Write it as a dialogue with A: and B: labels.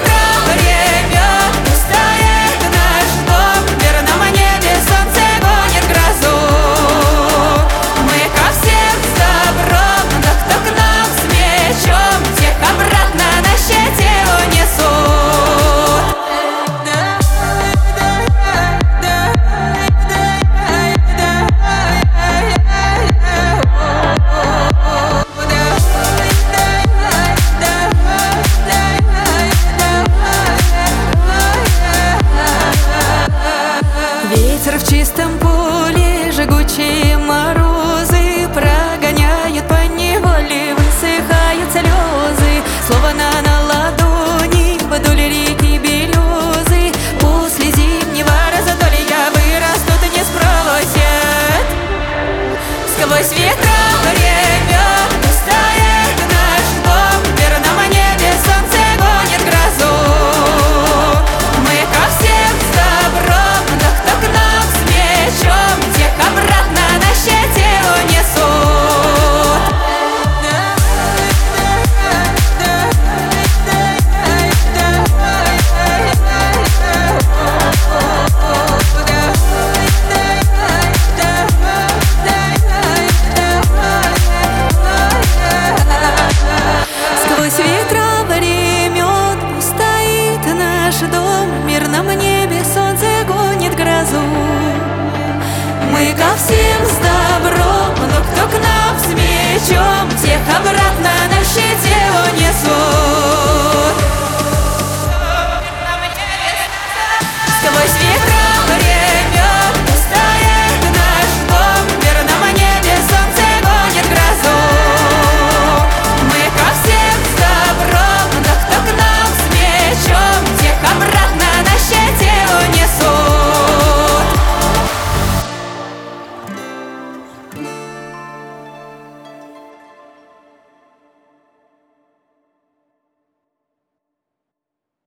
A: ветра времен устоит наш дом, в мирном небе солнце гонит грозу. Мы ко всем с добром, но кто к нам с мечом, тех обратно на щите унесут. Ветер в чистом поле, жгучие морозы прогоняют по неволе, высыхают слезы, словно на ладони вдоль реки березы. После зимнего раздолья вырастут и не спросят. Сквозь ветра времен устоит наш дом, в мирном небе солнце гонит грозу. Мы ко всем с добром, но кто к нам с мечом, тех обратно на щите унесут. Сквозь ветра времен устоит наш дом, в мирном небе солнце гонит грозу. Мы ко всем с добром, но кто к нам с мечом,